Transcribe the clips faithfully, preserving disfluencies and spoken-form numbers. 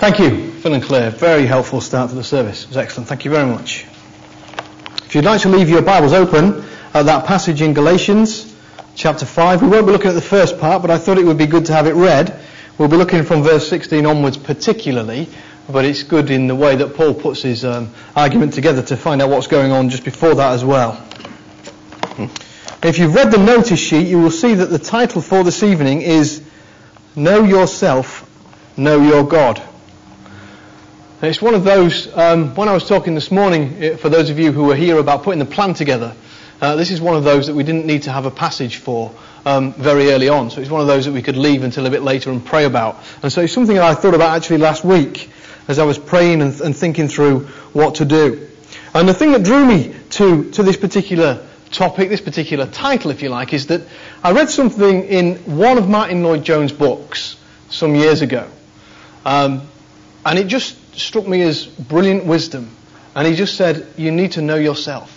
Thank you, Phil and Claire. Very helpful start to the service. It was excellent. Thank you very much. If you'd like to leave your Bibles open at that passage in Galatians chapter five, we won't be looking at the first part, but I thought it would be good to have it read. We'll be looking from verse sixteen onwards particularly, but it's good in the way that Paul puts his um, argument together to find out what's going on just before that as well. If you've read the notice sheet, you will see that the title for this evening is Know Yourself, Know Your God. And it's one of those, um, when I was talking this morning, for those of you who were here about putting the plan together, uh, this is one of those that we didn't need to have a passage for um, very early on. So it's one of those that we could leave until a bit later and pray about. And so it's something that I thought about actually last week as I was praying and, and thinking through what to do. And the thing that drew me to, to this particular topic, this particular title, if you like, is that I read something in one of Martin Lloyd-Jones' books some years ago. Um, and it just struck me as brilliant wisdom. And he just said, you need to know yourself.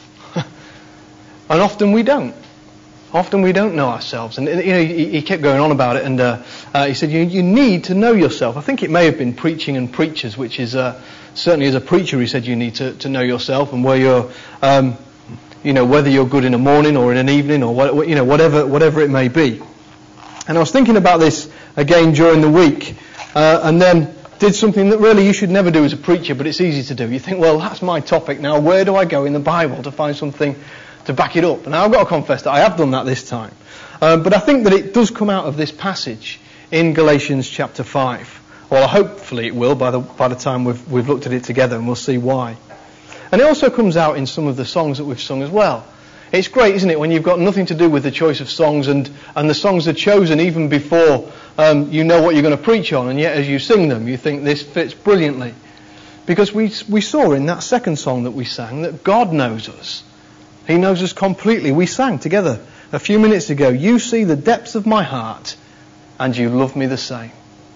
And often we don't. Often we don't know ourselves. And you know, he, he kept going on about it, and uh, uh, he said, you, you need to know yourself. I think it may have been Preaching and Preachers, which is uh, certainly as a preacher, he said you need to, to know yourself and where you're, um, you know, whether you're good in the morning or in an evening or what, you know, whatever, whatever it may be. And I was thinking about this again during the week, uh, and then did something that really you should never do as a preacher, but it's easy to do. You think, well, that's my topic now. Where do I go in the Bible to find something to back it up? And I've got to confess that I have done that this time. Um, but I think that it does come out of this passage in Galatians chapter five. Well, hopefully it will by the by the time we've we've looked at it together, and we'll see why. And it also comes out in some of the songs that we've sung as well. It's great, isn't it, when you've got nothing to do with the choice of songs, and, and the songs are chosen even before um, you know what you're going to preach on, and yet as you sing them, you think this fits brilliantly. Because we we saw in that second song that we sang that God knows us. He knows us completely. We sang together a few minutes ago, you see the depths of my heart, and you love me the same.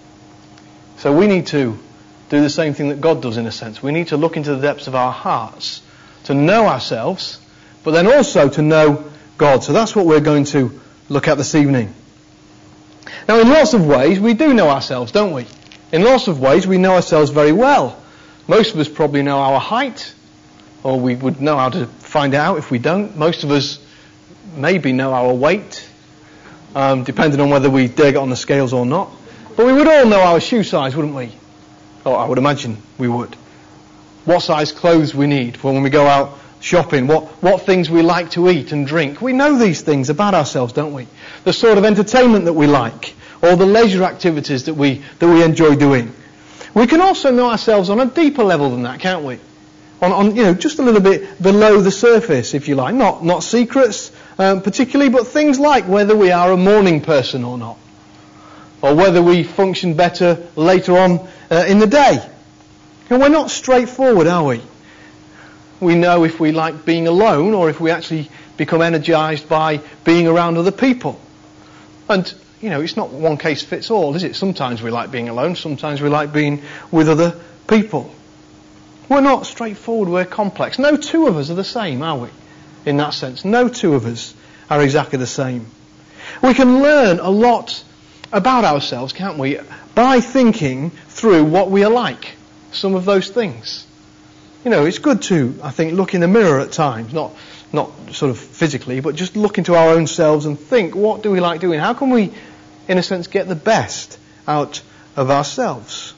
So we need to do the same thing that God does in a sense. We need to look into the depths of our hearts to know ourselves, but then also to know God. So that's what we're going to look at this evening. Now, in lots of ways, we do know ourselves, don't we? In lots of ways, we know ourselves very well. Most of us probably know our height, or we would know how to find out if we don't. Most of us maybe know our weight, um, depending on whether we dare get on the scales or not. But we would all know our shoe size, wouldn't we? Oh, I would imagine we would. What size clothes we need for when we go out shopping, what, what things we like to eat and drink. We know these things about ourselves, don't we? The sort of entertainment that we like, or the leisure activities that we that we enjoy doing. We can also know ourselves on a deeper level than that, can't we? On, on you know, just a little bit below the surface, if you like. Not not secrets um, particularly, but things like whether we are a morning person or not, or whether we function better later on uh, in the day. And we're not straightforward, are we? We know if we like being alone or if we actually become energized by being around other people. And, you know, it's not one case fits all, is it? Sometimes we like being alone, sometimes we like being with other people. We're not straightforward, we're complex. No two of us are the same, are we? In that sense, no two of us are exactly the same. We can learn a lot about ourselves, can't we? By thinking through what we are like. Some of those things. You know, it's good to, I think, look in the mirror at times, not not sort of physically, but just look into our own selves and think, what do we like doing? How can we, in a sense, get the best out of ourselves?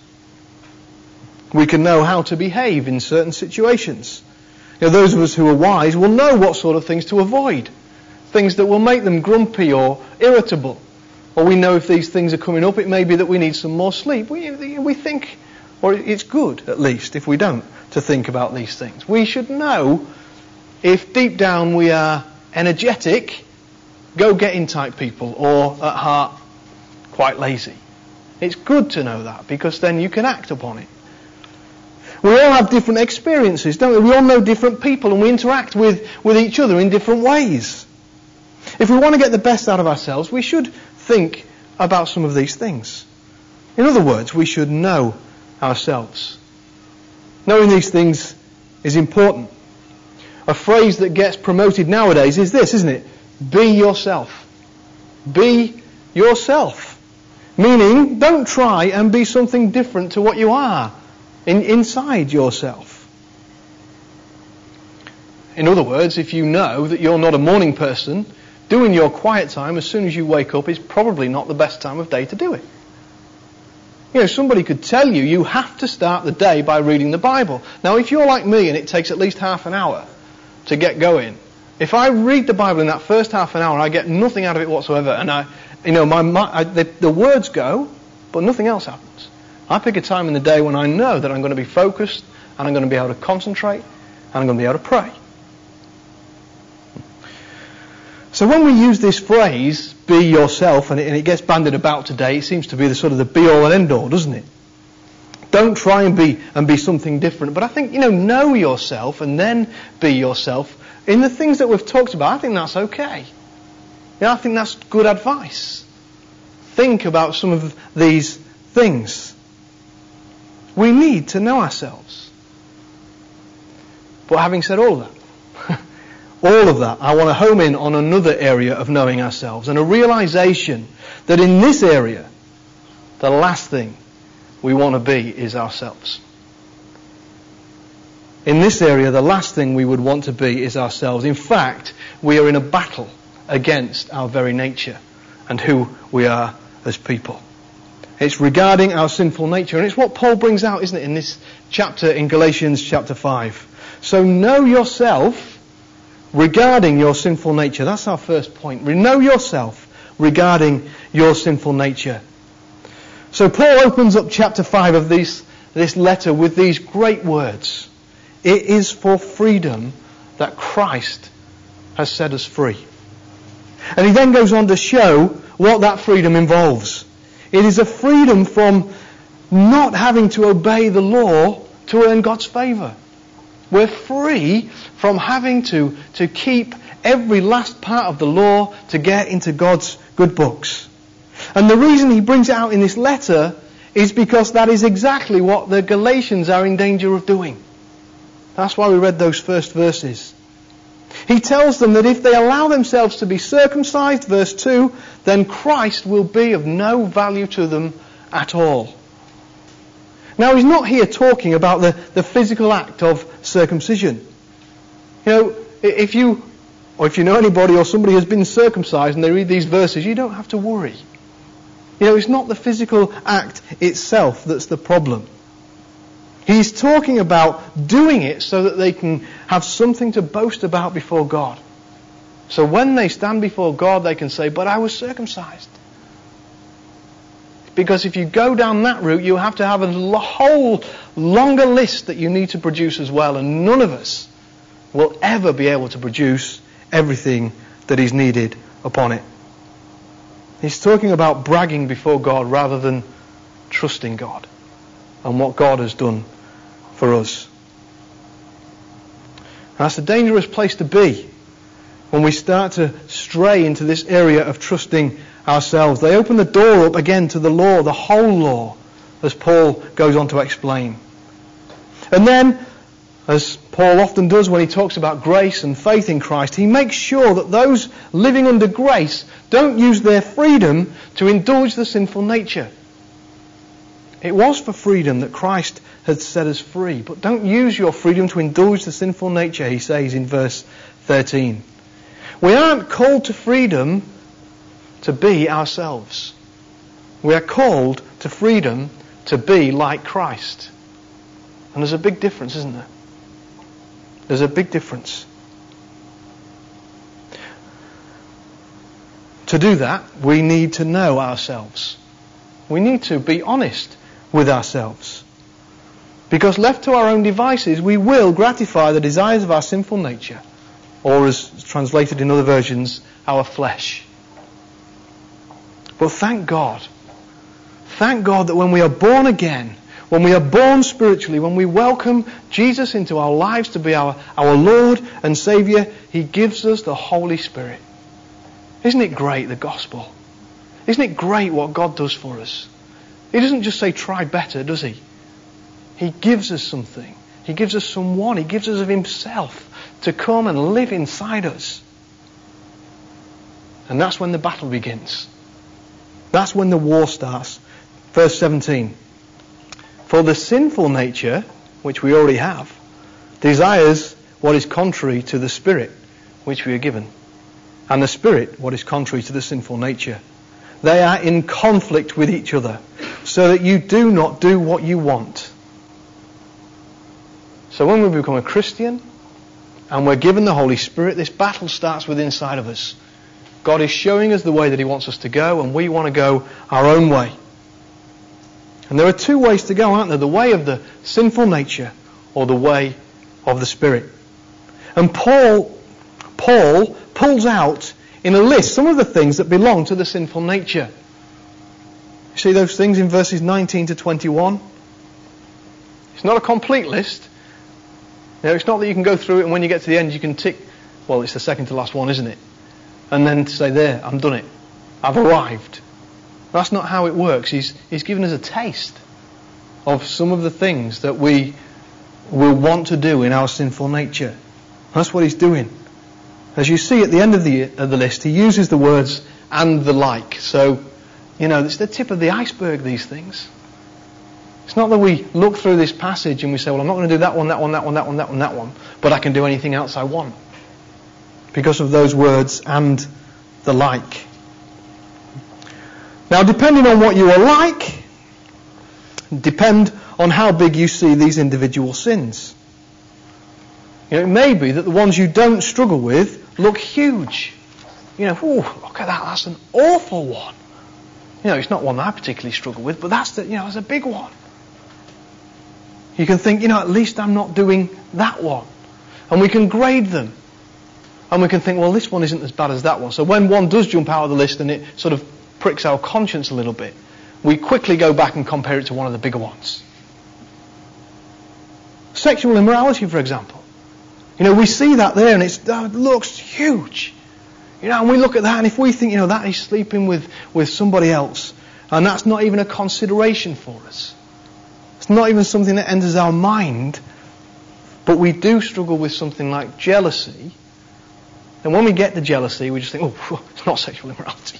We can know how to behave in certain situations. You know, those of us who are wise will know what sort of things to avoid. Things that will make them grumpy or irritable. Or we know if these things are coming up, it may be that we need some more sleep. We, we think, or it's good, at least, if we don't, to think about these things. We should know if deep down we are energetic, go-getting type people, or at heart quite lazy. It's good to know that, because then you can act upon it. We all have different experiences, don't we? We all know different people, and we interact with, with each other in different ways. If we want to get the best out of ourselves, we should think about some of these things. In other words, we should know ourselves. Knowing these things is important. A phrase that gets promoted nowadays is this, isn't it? Be yourself. Be yourself. Meaning, don't try and be something different to what you are in, inside yourself. In other words, if you know that you're not a morning person, doing your quiet time as soon as you wake up is probably not the best time of day to do it. You know, somebody could tell you you have to start the day by reading the Bible. Now, if you're like me and it takes at least half an hour to get going, if I read the Bible in that first half an hour, I get nothing out of it whatsoever, and I, you know, my, my I, the, the words go, but nothing else happens. I pick a time in the day when I know that I'm going to be focused, and I'm going to be able to concentrate, and I'm going to be able to pray. So when we use this phrase, be yourself, and it, and it gets bandied about today, it seems to be the sort of the be-all and end-all, doesn't it? Don't try and be and be something different. But I think, you know, know yourself and then be yourself. In the things that we've talked about, I think that's okay. You know, I think that's good advice. Think about some of these things. We need to know ourselves. But having said all of that, all of that, I want to home in on another area of knowing ourselves, and a realization that in this area, the last thing we want to be is ourselves. In this area, the last thing we would want to be is ourselves. In fact, we are in a battle against our very nature and who we are as people. It's regarding our sinful nature, and it's what Paul brings out, isn't it, in this chapter in Galatians chapter five. So know yourself regarding your sinful nature. That's our first point. Know yourself regarding your sinful nature. So Paul opens up chapter five of this, this letter with these great words. It is for freedom that Christ has set us free. And he then goes on to show what that freedom involves. It is a freedom from not having to obey the law to earn God's favour. We're free from having to, to keep every last part of the law to get into God's good books. And the reason he brings it out in this letter is because that is exactly what the Galatians are in danger of doing. That's why we read those first verses. He tells them that if they allow themselves to be circumcised, verse two, then Christ will be of no value to them at all. Now, he's not here talking about the, the physical act of circumcision. You know, if you, or if you know anybody or somebody has been circumcised and they read these verses, you don't have to worry. You know, it's not the physical act itself that's the problem. He's talking about doing it so that they can have something to boast about before God. So when they stand before God, they can say, but I was circumcised. Because if you go down that route, you have to have a whole longer list that you need to produce as well. And none of us will ever be able to produce everything that is needed upon it. He's talking about bragging before God rather than trusting God and what God has done for us. And that's a dangerous place to be when we start to stray into this area of trusting ourselves. They open the door up again to the law, the whole law, as Paul goes on to explain. And then, as Paul often does when he talks about grace and faith in Christ, he makes sure that those living under grace don't use their freedom to indulge the sinful nature. It was for freedom that Christ had set us free, but don't use your freedom to indulge the sinful nature, he says in verse thirteen. We aren't called to freedom to be ourselves. We are called to freedom to be like Christ. And there's a big difference, isn't there? There's a big difference. To do that, we need to know ourselves. We need to be honest with ourselves. Because left to our own devices, we will gratify the desires of our sinful nature, or as translated in other versions, our flesh. But thank God, thank God that when we are born again, when we are born spiritually, when we welcome Jesus into our lives to be our, our Lord and Saviour, He gives us the Holy Spirit. Isn't it great, the gospel? Isn't it great what God does for us? He doesn't just say try better, does He? He gives us something. He gives us someone. He gives us of Himself to come and live inside us. And that's when the battle begins. That's when the war starts. Verse seventeen. For the sinful nature, which we already have, desires what is contrary to the Spirit, which we are given. And the Spirit, what is contrary to the sinful nature. They are in conflict with each other, so that you do not do what you want. So when we become a Christian, and we're given the Holy Spirit, this battle starts within inside of us. God is showing us the way that He wants us to go, and we want to go our own way. And there are two ways to go, aren't there? The way of the sinful nature, or the way of the Spirit. And Paul, Paul pulls out in a list some of the things that belong to the sinful nature. You see those things in verses nineteen to twenty-one? It's not a complete list. You know, it's not that you can go through it and when you get to the end you can tick, well, it's the second to last one, isn't it? And then say, there, I'm done it. I've arrived. That's not how it works. He's, he's given us a taste of some of the things that we will want to do in our sinful nature. That's what he's doing. As you see at the end of the, of the list, he uses the words and the like. So, you know, it's the tip of the iceberg, these things. It's not that we look through this passage and we say, well, I'm not going to do that one, that one, that one, that one, that one, that one, but I can do anything else I want. Because of those words and the like. Now, depending on what you are like, depend on how big you see these individual sins. You know, it may be that the ones you don't struggle with look huge. You know, ooh, look at that, that's an awful one. You know, it's not one that I particularly struggle with, but that's the, you know, it's a big one. You can think, you know, at least I'm not doing that one. And we can grade them. And we can think, well, this one isn't as bad as that one. So when one does jump out of the list and it sort of pricks our conscience a little bit, we quickly go back and compare it to one of the bigger ones. Sexual immorality, for example. You know, we see that there and it's, oh, it looks huge. You know, and we look at that and if we think, you know, that is sleeping with, with somebody else, and that's not even a consideration for us. It's not even something that enters our mind, but we do struggle with something like jealousy. And when we get the jealousy, we just think, oh, it's not sexual immorality.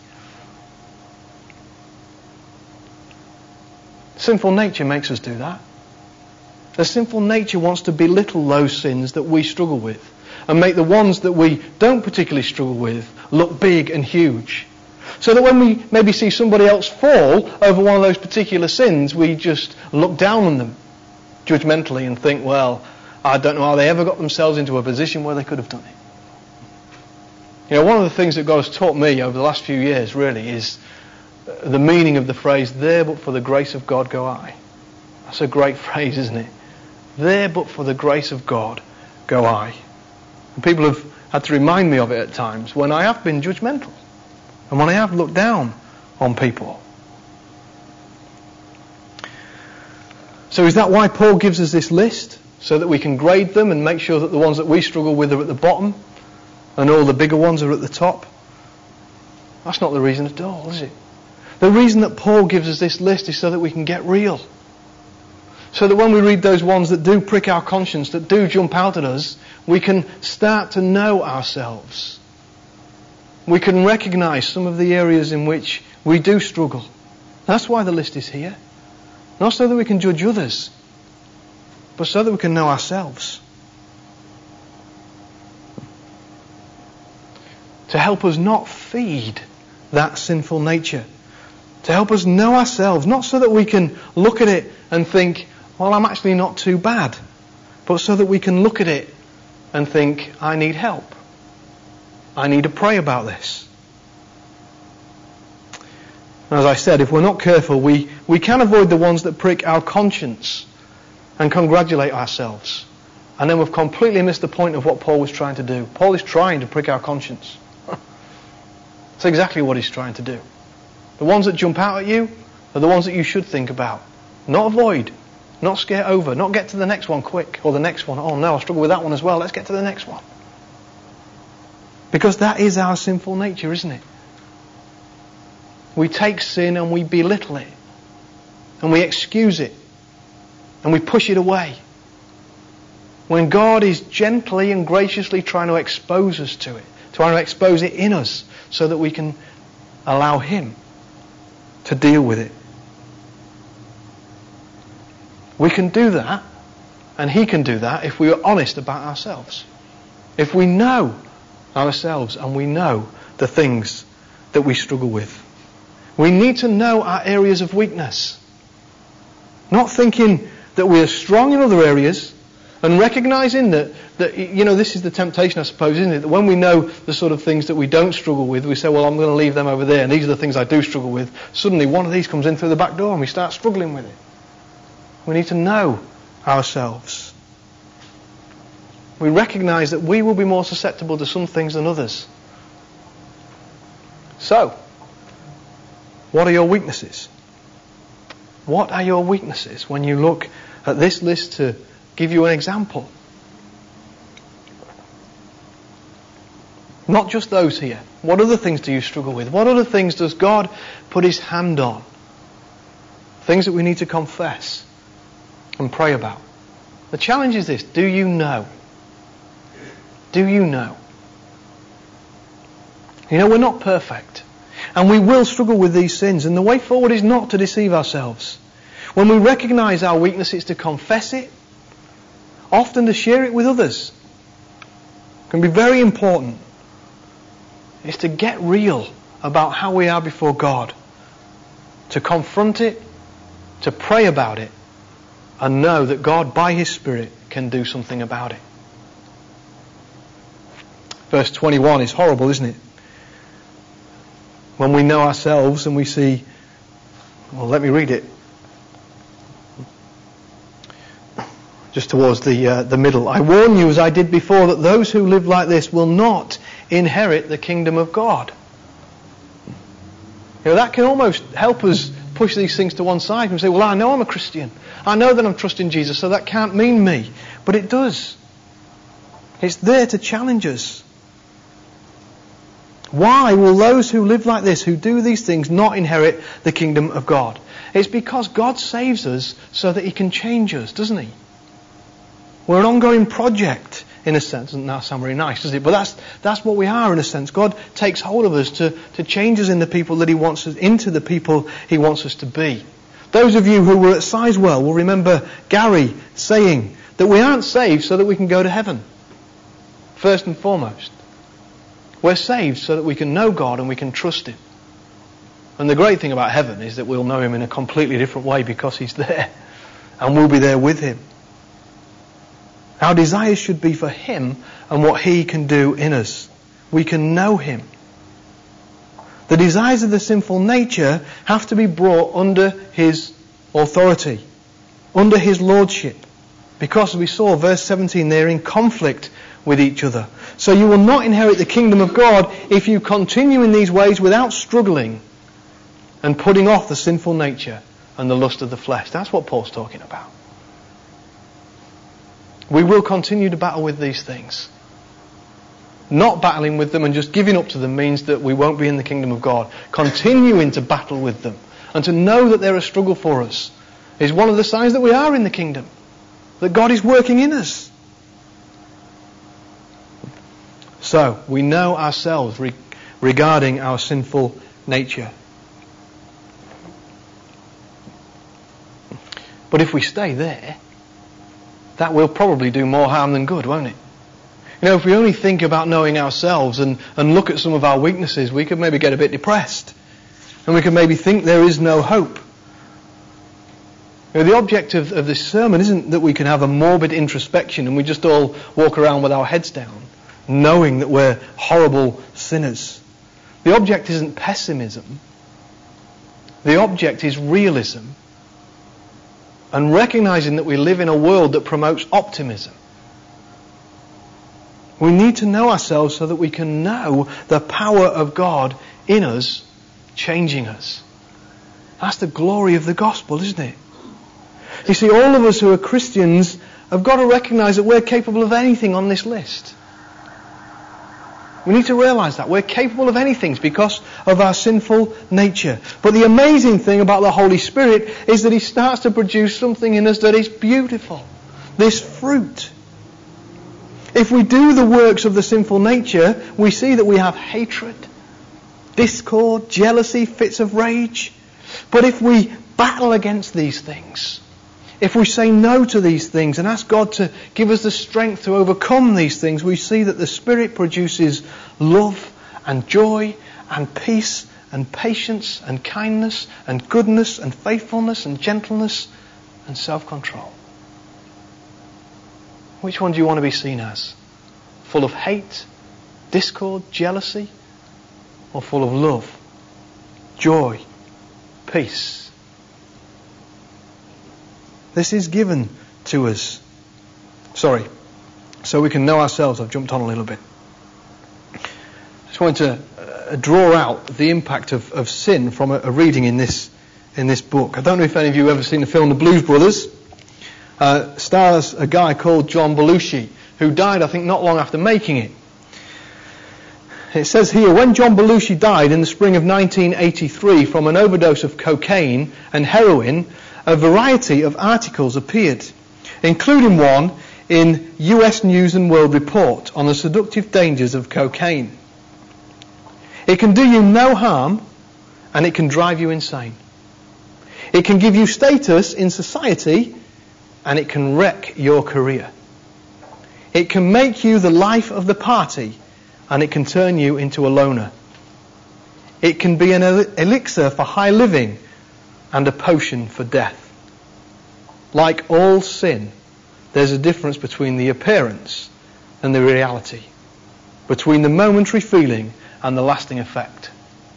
Sinful nature makes us do that. The sinful nature wants to belittle those sins that we struggle with and make the ones that we don't particularly struggle with look big and huge. So that when we maybe see somebody else fall over one of those particular sins, we just look down on them judgmentally and think, well, I don't know how they ever got themselves into a position where they could have done it. You know, one of the things that God has taught me over the last few years really is the meaning of the phrase, there but for the grace of God go I. That's a great phrase, isn't it? There but for the grace of God go I. And people have had to remind me of it at times when I have been judgmental and when I have looked down on people. So is that why Paul gives us this list? So that we can grade them and make sure that the ones that we struggle with are at the bottom and all the bigger ones are at the top? That's not the reason at all, is it? The reason that Paul gives us this list is so that we can get real. So that when we read those ones that do prick our conscience, that do jump out at us, we can start to know ourselves. We can recognise some of the areas in which we do struggle. That's why the list is here. Not so that we can judge others, but so that we can know ourselves. To help us not feed that sinful nature. To help us know ourselves, not so that we can look at it and think, well, I'm actually not too bad, but so that we can look at it and think, I need help. I need to pray about this. And as I said, if we're not careful, we, we can avoid the ones that prick our conscience and congratulate ourselves. And then we've completely missed the point of what Paul was trying to do. Paul is trying to prick our conscience. That's exactly what he's trying to do. The ones that jump out at you are the ones that you should think about. Not avoid. Not scare over. Not get to the next one quick. Or the next one. Oh no, I struggle with that one as well. Let's get to the next one. Because that is our sinful nature, isn't it? We take sin and we belittle it. And we excuse it. And we push it away. When God is gently and graciously trying to expose us to it. Trying to expose it in us so that we can allow Him to deal with it. We can do that, and He can do that if we are honest about ourselves. If we know ourselves and we know the things that we struggle with. We need to know our areas of weakness. Not thinking that we are strong in other areas, and recognising that, that, you know, this is the temptation, I suppose, isn't it? That when we know the sort of things that we don't struggle with, we say, well, I'm going to leave them over there, and these are the things I do struggle with. Suddenly one of these comes in through the back door and we start struggling with it. We need to know ourselves. We recognise that we will be more susceptible to some things than others. So, what are your weaknesses? What are your weaknesses when you look at this list to give you an example? Not just those here. What other things do you struggle with? What other things does God put His hand on? Things that we need to confess and pray about. The challenge is this: do you know? Do you know? You know, we're not perfect. And we will struggle with these sins. And the way forward is not to deceive ourselves. When we recognise our weakness, it's to confess it. Often to share it with others. It can be very important. It's to get real about how we are before God. To confront it. To pray about it. And know that God, by His Spirit, can do something about it. Verse twenty-one is horrible, isn't it? When we know ourselves and we see... Well, let me read it. Just towards the uh, the middle. I warn you, as I did before, that those who live like this will not inherit the kingdom of God. You know, that can almost help us push these things to one side and say, well, I know I'm a Christian. I know that I'm trusting Jesus, so that can't mean me. But it does. It's there to challenge us. Why will those who live like this, who do these things, not inherit the kingdom of God? It's because God saves us so that He can change us, doesn't He? We're an ongoing project, in a sense. Doesn't that sound very nice, does it? But that's that's what we are, in a sense. God takes hold of us to, to change us in the people that He wants us, into the people He wants us to be. Those of you who were at Sizewell will remember Gary saying that we aren't saved so that we can go to heaven. First and foremost. We're saved so that we can know God and we can trust Him. And the great thing about heaven is that we'll know Him in a completely different way because He's there. And we'll be there with Him. Our desires should be for Him and what He can do in us. We can know Him. The desires of the sinful nature have to be brought under His authority, under His lordship. Because, as we saw, verse seventeen, they're in conflict with each other. So you will not inherit the kingdom of God if you continue in these ways without struggling and putting off the sinful nature and the lust of the flesh. That's what Paul's talking about. We will continue to battle with these things. Not battling with them and just giving up to them means that we won't be in the kingdom of God. Continuing to battle with them and to know that they're a struggle for us is one of the signs that we are in the kingdom. That God is working in us. So, we know ourselves re- regarding our sinful nature. But if we stay there, that will probably do more harm than good, won't it? You know, if we only think about knowing ourselves and, and look at some of our weaknesses, we could maybe get a bit depressed. And we could maybe think there is no hope. You know, the object of, of this sermon isn't that we can have a morbid introspection and we just all walk around with our heads down, knowing that we're horrible sinners. The object isn't pessimism. The object is realism. And recognizing that we live in a world that promotes optimism. We need to know ourselves so that we can know the power of God in us, changing us. That's the glory of the gospel, isn't it? You see, all of us who are Christians have got to recognize that we're capable of anything on this list. We need to realize that. We're capable of anything because of our sinful nature. But the amazing thing about the Holy Spirit is that He starts to produce something in us that is beautiful. This fruit. If we do the works of the sinful nature, we see that we have hatred, discord, jealousy, fits of rage. But if we battle against these things, if we say no to these things and ask God to give us the strength to overcome these things, we see that the Spirit produces love and joy and peace and patience and kindness and goodness and faithfulness and gentleness and self-control. Which one do you want to be seen as? Full of hate, discord, jealousy, or full of love, joy, peace? This is given to us. Sorry, so we can know ourselves. I've jumped on a little bit. Just wanted to uh, draw out the impact of, of sin from a, a reading in this in this book. I don't know if any of you have ever seen the film The Blues Brothers. Uh, stars a guy called John Belushi, who died, I think, not long after making it. It says here, when John Belushi died in the spring of nineteen eighty-three from an overdose of cocaine and heroin, a variety of articles appeared, including one in U S News and World Report on the seductive dangers of cocaine. It can do you no harm, and it can drive you insane. It can give you status in society, and it can wreck your career. It can make you the life of the party, and it can turn you into a loner. It can be an elixir for high living and a potion for death. Like all sin, there's a difference between the appearance and the reality, between the momentary feeling and the lasting effect.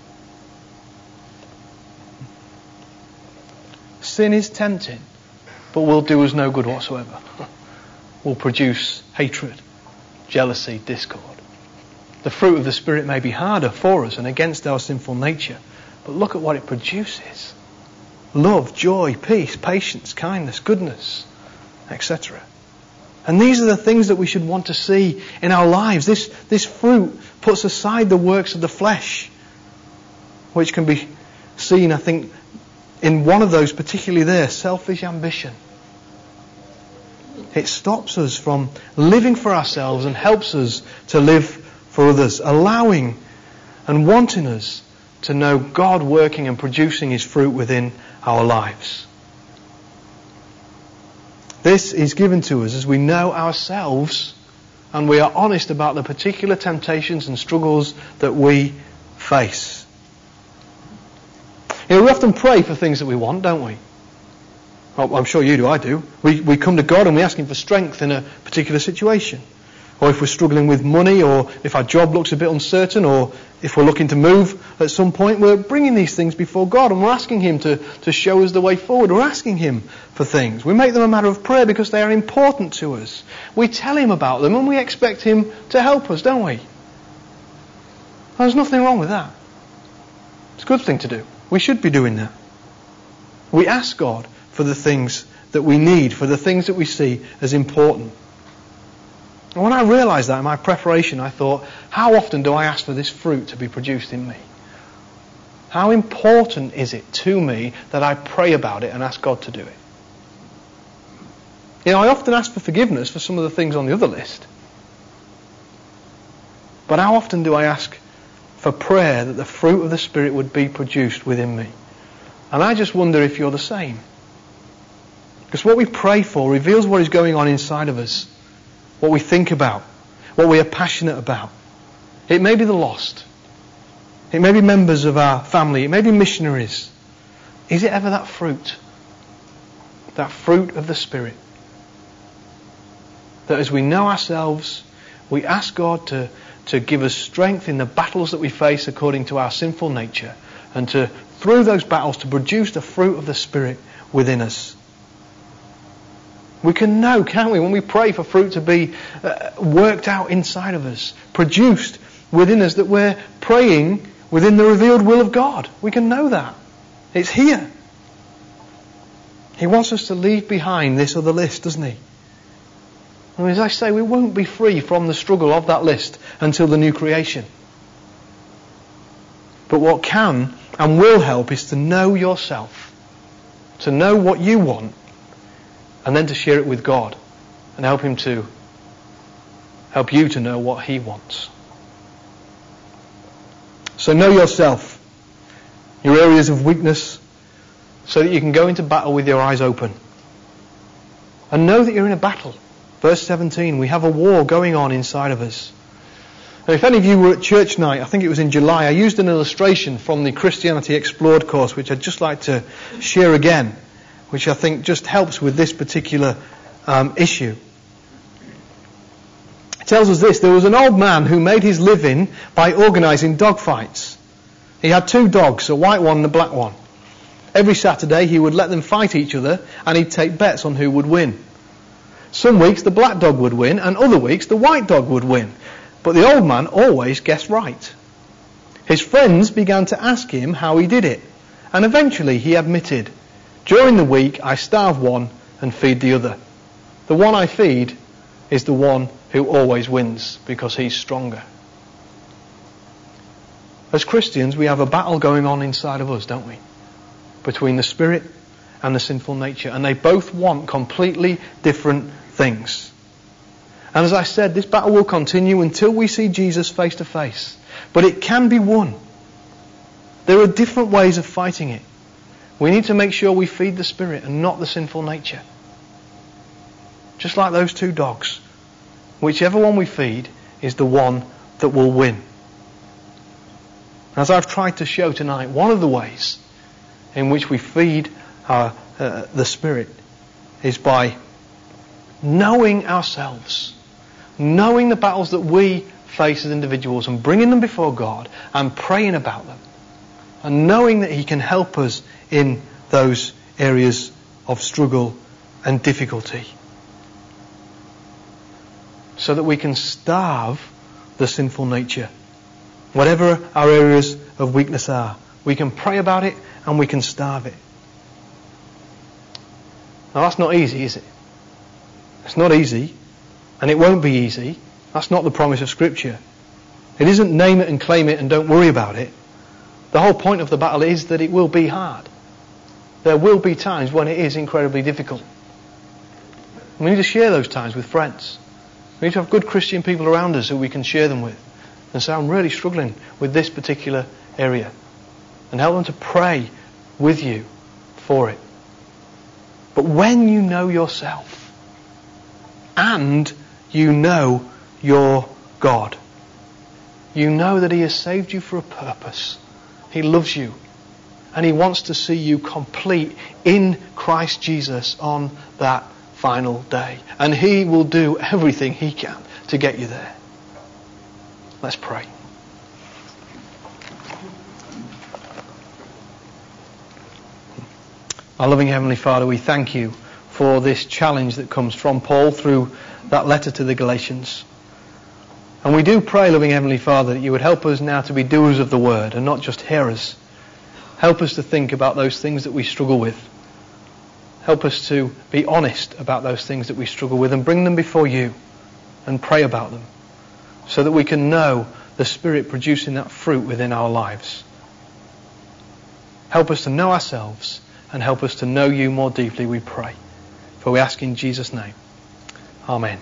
Sin is tempting, but will do us no good whatsoever. Will produce hatred, jealousy, discord. The fruit of the Spirit may be harder for us and against our sinful nature, but look at what it produces. Love, joy, peace, patience, kindness, goodness, et cetera. And these are the things that we should want to see in our lives. This, this fruit puts aside the works of the flesh, which can be seen, I think, in one of those, particularly there, selfish ambition. It stops us from living for ourselves and helps us to live for others, allowing and wanting us to know God working and producing His fruit within our lives. This is given to us as we know ourselves and we are honest about the particular temptations and struggles that we face. You know, we often pray for things that we want, don't we? Well, I'm sure you do, I do. We, we come to God and we ask Him for strength in a particular situation. Or if we're struggling with money, or if our job looks a bit uncertain, or if we're looking to move at some point, we're bringing these things before God and we're asking Him to, to show us the way forward. We're asking Him for things. We make them a matter of prayer because they are important to us. We tell Him about them and we expect Him to help us, don't we? There's nothing wrong with that. It's a good thing to do. We should be doing that. We ask God for the things that we need, for the things that we see as important. And when I realised that in my preparation, I thought, how often do I ask for this fruit to be produced in me? How important is it to me that I pray about it and ask God to do it? You know, I often ask for forgiveness for some of the things on the other list. But how often do I ask for prayer that the fruit of the Spirit would be produced within me? And I just wonder if you're the same. Because what we pray for reveals what is going on inside of us. What we think about, what we are passionate about. It may be the lost. It may be members of our family. It may be missionaries. Is it ever that fruit? That fruit of the Spirit? That as we know ourselves, we ask God to, to give us strength in the battles that we face according to our sinful nature, and to, through those battles, to produce the fruit of the Spirit within us. We can know, can't we, when we pray for fruit to be uh, worked out inside of us, produced within us, that we're praying within the revealed will of God. We can know that. It's here. He wants us to leave behind this other list, doesn't He? And as I say, we won't be free from the struggle of that list until the new creation. But what can and will help is to know yourself, to know what you want, and then to share it with God and help Him to help you to know what He wants. So know yourself, your areas of weakness, so that you can go into battle with your eyes open. And know that you're in a battle. Verse seventeen, we have a war going on inside of us. And if any of you were at church night, I think it was in July, I used an illustration from the Christianity Explored course, which I'd just like to share again, which I think just helps with this particular um, issue. It tells us this: there was an old man who made his living by organising dog fights. He had two dogs, a white one and a black one. Every Saturday he would let them fight each other, and he'd take bets on who would win. Some weeks the black dog would win, and other weeks the white dog would win. But the old man always guessed right. His friends began to ask him how he did it, and eventually he admitted, "During the week I starve one and feed the other. The one I feed is the one who always wins because he's stronger." As Christians, we have a battle going on inside of us, don't we? Between the spirit and the sinful nature. And they both want completely different things. And as I said, this battle will continue until we see Jesus face to face. But it can be won. There are different ways of fighting it. We need to make sure we feed the spirit and not the sinful nature. Just like those two dogs. Whichever one we feed is the one that will win. As I've tried to show tonight, one of the ways in which we feed our, uh, the Spirit is by knowing ourselves, knowing the battles that we face as individuals and bringing them before God and praying about them, and knowing that He can help us in those areas of struggle and difficulty, so that we can starve the sinful nature. Whatever our areas of weakness are, we can pray about it and we can starve it. Now that's not easy, is it? It's not easy, and it won't be easy. That's not the promise of Scripture. It isn't name it and claim it and don't worry about it. The whole point of the battle is that it will be hard. There will be times when it is incredibly difficult. We need to share those times with friends. We need to have good Christian people around us who we can share them with and say, "I'm really struggling with this particular area," and help them to pray with you for it. But when you know yourself and you know your God, you know that He has saved you for a purpose. He loves you and He wants to see you complete in Christ Jesus on that final day. And He will do everything He can to get you there. Let's pray. Our loving Heavenly Father, we thank You for this challenge that comes from Paul through that letter to the Galatians. And we do pray, loving Heavenly Father, that You would help us now to be doers of the word and not just hearers. Help us to think about those things that we struggle with. Help us to be honest about those things that we struggle with and bring them before You and pray about them, so that we can know the Spirit producing that fruit within our lives. Help us to know ourselves and help us to know You more deeply, we pray. For we ask in Jesus' name. Amen.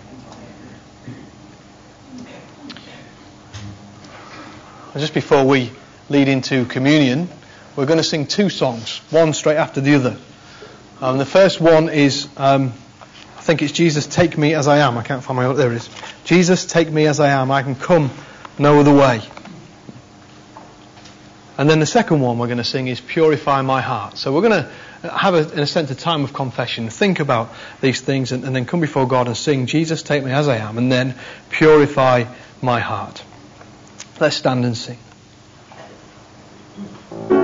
And just before we lead into communion, we're going to sing two songs, one straight after the other. Um, the first one is, um, I think it's Jesus, Take Me As I Am. I can't find my, there it is. Jesus, take me as I am. I can come no other way. And then the second one we're going to sing is Purify My Heart. So we're going to have, a, in a sense, a time of confession. Think about these things and, and then come before God and sing, Jesus, take me as I am. And then Purify My Heart. Let's stand and sing.